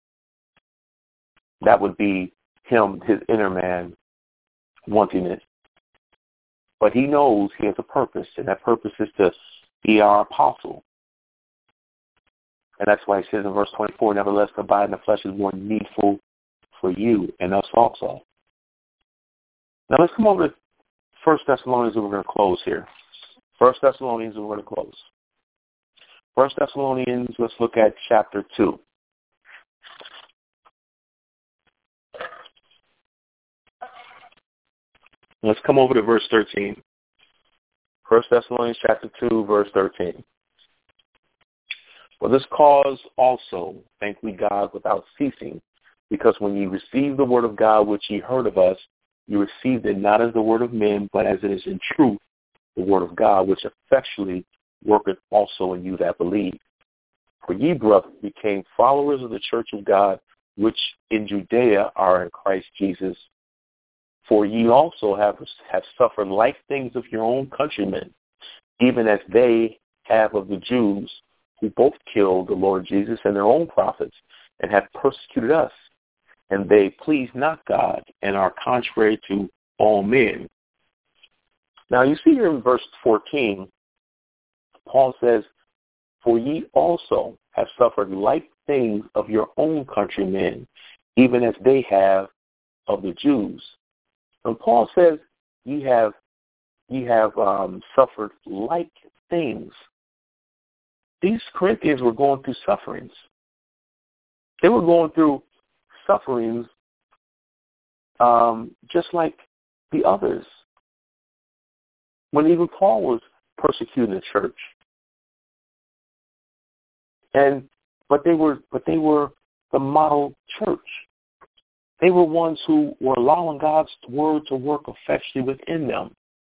That would be him, his inner man, wanting it. But he knows he has a purpose, and that purpose is to be our apostle. And that's why he says in verse 24, nevertheless, to abide in the flesh is more needful for you and us also. Now let's come over to 1 Thessalonians, and we're going to close here. 1 Thessalonians, and we're going to close. 1 Thessalonians, let's look at chapter 2. Let's come over to verse 13. 1 Thessalonians chapter 2, verse 13. For this cause also thank we God without ceasing, because when ye received the word of God which ye heard of us, you received it not as the word of men, but as it is in truth the word of God, which effectually worketh also in you that believe. For ye, brethren, became followers of the church of God, which in Judea are in Christ Jesus. For ye also have suffered like things of your own countrymen, even as they have of the Jews, who both killed the Lord Jesus and their own prophets, and have persecuted us. And they please not God, and are contrary to all men. Now you see here in verse 14, Paul says, for ye also have suffered like things of your own countrymen, even as they have of the Jews. And Paul says, ye have suffered like things. These Corinthians were going through sufferings. They were going through sufferings just like the others. When even Paul was persecuting the church. But they were the model church. They were ones who were allowing God's word to work effectively within them.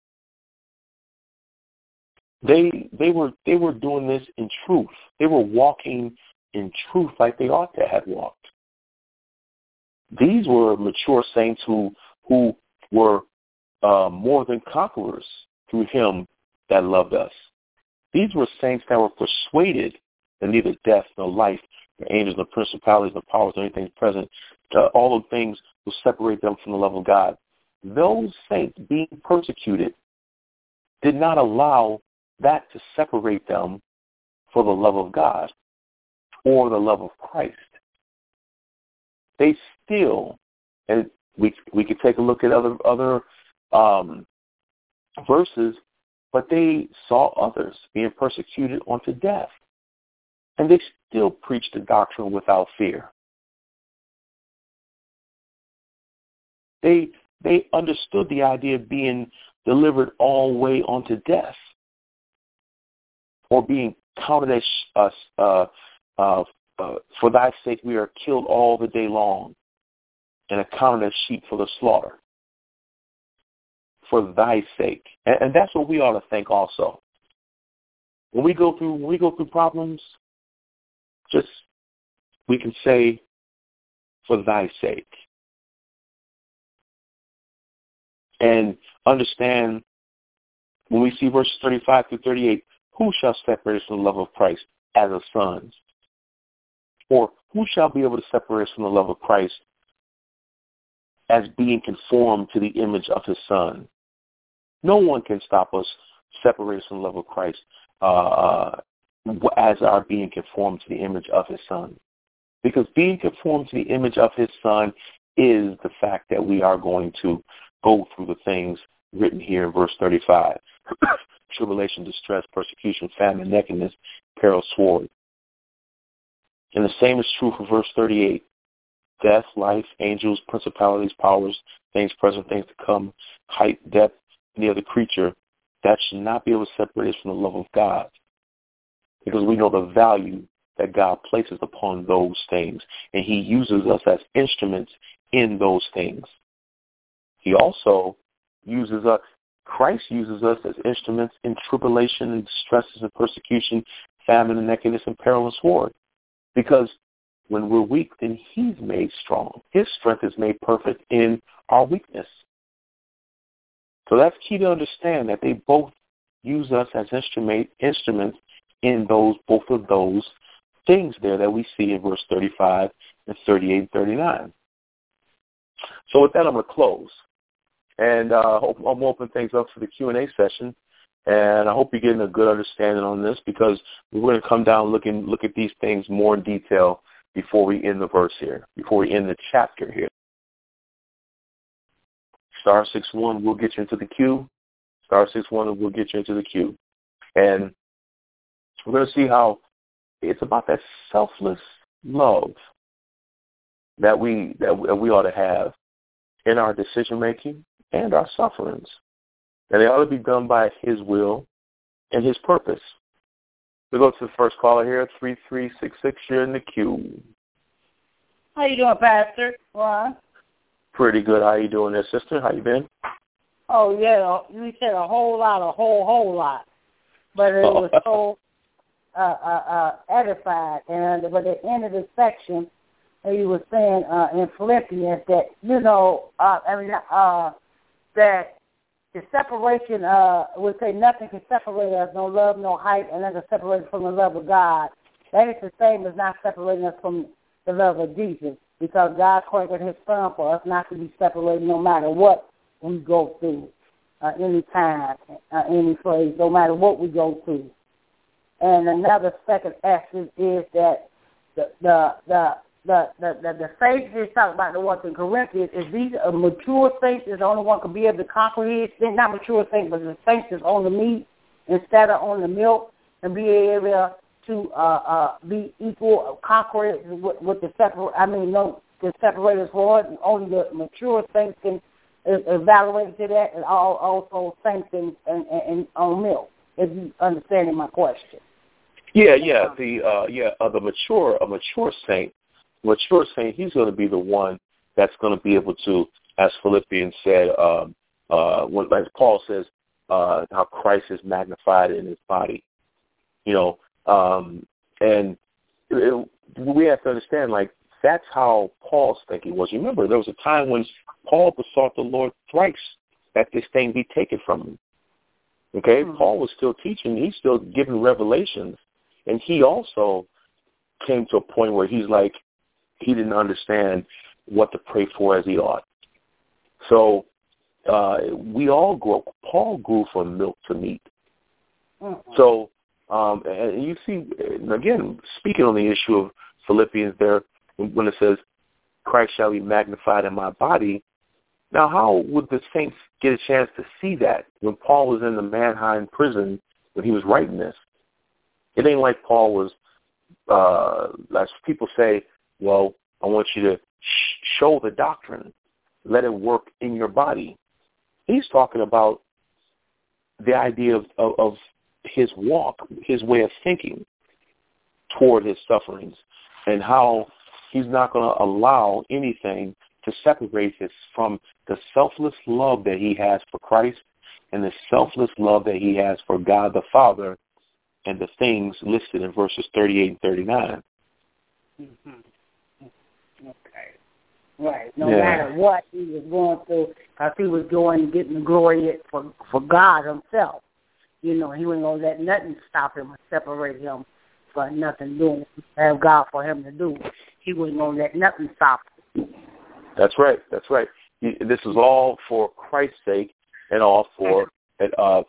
They were doing this in truth. They were walking in truth like they ought to have walked. These were mature saints who were more than conquerors through him that loved us. These were saints that were persuaded that neither death nor life, the angels, the principalities, the powers, or anything present, all of things will separate them from the love of God. those saints being persecuted did not allow that to separate them for the love of God or the love of Christ. They still, and we could take a look at other verses, but they saw others being persecuted unto death, and they still preached the doctrine without fear. They understood the idea of being delivered all the way unto death, or being counted as for thy sake we are killed all the day long, and accounted as sheep for the slaughter. For thy sake, and that's what we ought to think also. When we go through problems, just we can say, for thy sake, and understand when we see verses 35 through 38, who shall separate us from the love of Christ as of sons? Or who shall be able to separate us from the love of Christ as being conformed to the image of his Son? No one can stop us, separate us from the love of Christ as our being conformed to the image of his Son. Because being conformed to the image of his Son is the fact that we are going to go through the things written here in verse 35. Tribulation, distress, persecution, famine, nakedness, peril, sword. And the same is true for verse 38. Death, life, angels, principalities, powers, things present, things to come, height, depth, any other creature, that should not be able to separate us from the love of God. Because we know the value that God places upon those things. And he uses us as instruments in those things. He also uses us, Christ uses us as instruments in tribulation and distresses and persecution, famine and nakedness and peril and sword. Because when we're weak, then he's made strong. His strength is made perfect in our weakness. So that's key to understand, that they both use us as instruments in both of those things there that we see in verse 35 and 38 and 39. So with that, I'm going to close. And I'm going to open things up for the Q&A session. And I hope you're getting a good understanding on this, because we're going to come down and look at these things more in detail before we end the verse here, before we end the chapter here. Star 6-1 will get you into the queue. Star 6-1 will get you into the queue. And we're going to see how it's about that selfless love that we ought to have in our decision-making and our sufferings. And they ought to be done by his will and his purpose. We go to the first caller here, 3366. You're in the queue. How you doing, Pastor Ron? Pretty good. How you doing there, sister? How you been? Oh, yeah. You said a whole lot. But it was so edified. And but at the end of the section, he was saying in Philippians that, that the separation, would say nothing can separate us, no love, no height, and nothing separate us from the love of God. That is the same as not separating us from the love of Jesus, because God created his Son for us not to be separated no matter what we go through, any time, any phrase, no matter what we go through. And another second aspect is that the faith is talking about the ones in Corinthians is these are mature saints is the only one can be able to conquer his sin, not mature saints, but the saints is on the meat instead of on the milk, and be able to be equal, conquer it with the the separators for it, and only the mature saints can evaluate to that, and also saints and on milk. If you understanding my question. Yeah. The mature saint. Mature saint, he's going to be the one that's going to be able to, as Philippians said, as Paul says, how Christ is magnified in his body. And we have to understand, that's how Paul's thinking was. Remember, there was a time when Paul besought the Lord thrice that this thing be taken from him. Okay? Mm-hmm. Paul was still teaching. He's still giving revelations. And he also came to a point where he's like, he didn't understand what to pray for as he ought. So we all grow. Paul grew from milk to meat. Mm-hmm. So, and you see, again, speaking on the issue of Philippians there, when it says, Christ shall be magnified in my body. Now, how would the saints get a chance to see that when Paul was in the Mannheim prison when he was writing this? It ain't like Paul was, as people say, well, I want you to show the doctrine. Let it work in your body. He's talking about the idea of his walk, his way of thinking toward his sufferings, and how he's not going to allow anything to separate us from the selfless love that he has for Christ and the selfless love that he has for God the Father and the things listed in verses 38 and 39. Mm-hmm. Okay. Right. No matter what he was going through, because he was getting the glory for God himself. You know, he wasn't going to let nothing stop him or separate him for nothing doing. Have God for him to do. He wasn't going to let nothing stop him. That's right. That's right. This is all for Christ's sake, and all for the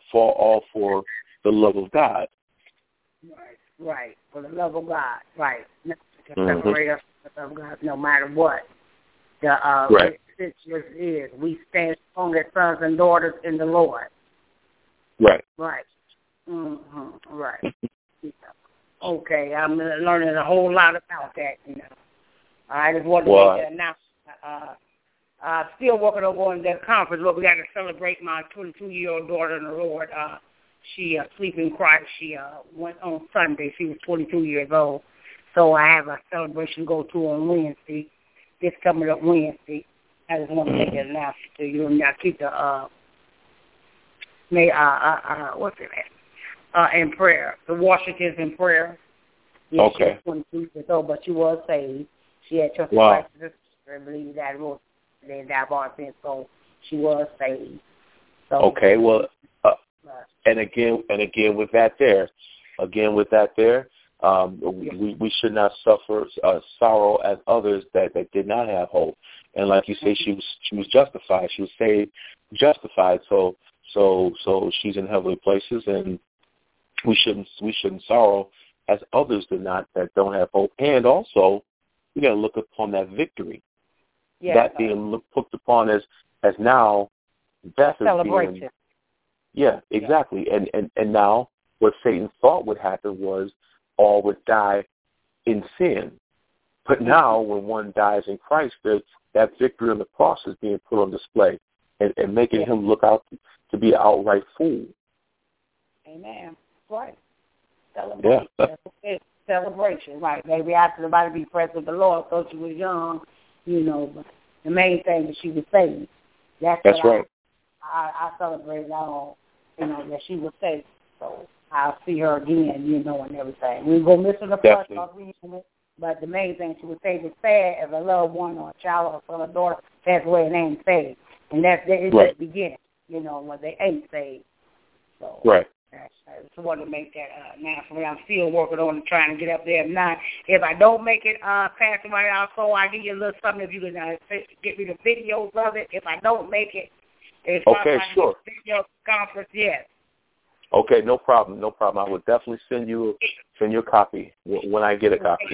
love of God. Right. For the love of God. Right. Nothing can separate us from the love of God, no matter what. Right. It just is. We stand strong as sons and daughters in the Lord. Right. Right. Mm-hmm. Right. Okay, I'm learning a whole lot about that, you know. I just wanted to make that announcement. Still working on the conference, but we got to celebrate my 22-year-old daughter in the Lord. She sleep in Christ. She went on Sunday. She was 22 years old. So I have a celebration to go to on Wednesday, this coming up Wednesday. I just want to make an announcement to you. And I keep the, what's it at? In prayer. The Washington's in prayer. Yes, okay. She was 22 years old, but she was saved. She had trusted Wow. Christ. I believe that wrote that bar thing, so she was saved. So, okay, well, and again with that there, we should not suffer sorrow as others that did not have hope. And like you say, she was justified. She was saved, justified. So she's in heavenly places, and we shouldn't sorrow as others did not that don't have hope. And also, we got to look upon that victory. Yeah, that being looked upon as now death is celebration. Being, yeah, exactly. Yeah. And now what Satan thought would happen was all would die in sin. But now when one dies in Christ, that victory on the cross is being put on display and making him look out to be an outright fool. Amen. Right. Celebration. Yeah. Celebration. Right. Maybe after somebody be present with the Lord, so she was young, you know, but the main thing is she was saved. That's right. I celebrate now, you know, that she was saved. So I'll see her again, you know, and everything. We go miss her the first but the main thing she was saved. It's sad if a loved one or a child or son or daughter passed away and ain't saved. And it's just the beginning, you know, when they ain't saved. So right. I just wanted to make that announcement. I'm still working on trying to get up there. Now, if I don't make it, Pastor White, I'll give you a little something if you can get me the videos of it. If I don't make it, okay, sure. Video conference, yes. Okay, no problem. I will definitely send you a copy when I get a copy.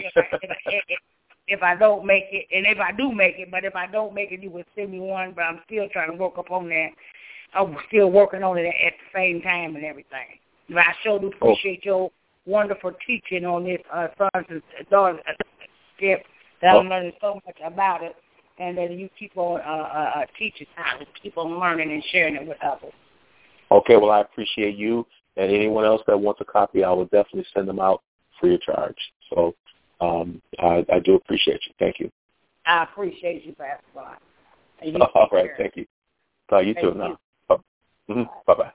If I don't make it, and if I do make it, but if I don't make it, you will send me one. But I'm still trying to work up on that. I'm still working on it at the same time and everything. But I sure do appreciate your wonderful teaching on this sons and daughters gift. I'm learning so much about it, and that you keep on teaching how to keep on learning and sharing it with others. Okay, well, I appreciate you, and anyone else that wants a copy, I will definitely send them out free of charge. So I do appreciate you. Thank you. I appreciate you, Pastor Bob. All right, thank you. You too now. Bye-bye.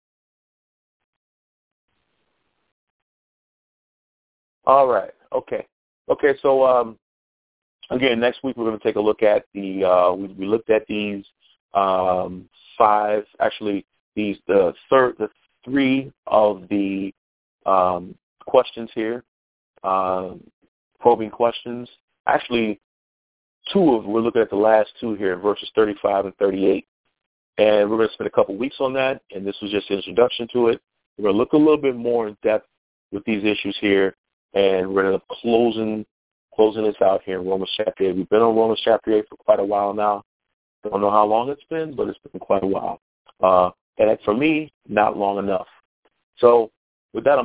All right. Okay. So again, next week we're going to take a look at the. We looked at these five. Actually, the three of the questions here, probing questions. Actually, we're looking at the last two here, verses 35 and 38. And we're going to spend a couple weeks on that, and this was just an introduction to it. We're going to look a little bit more in depth with these issues here, and we're going to closing this out here in Romans chapter 8. We've been on Romans chapter 8 for quite a while now. Don't know how long it's been, but it's been quite a while. And for me, not long enough. So with that,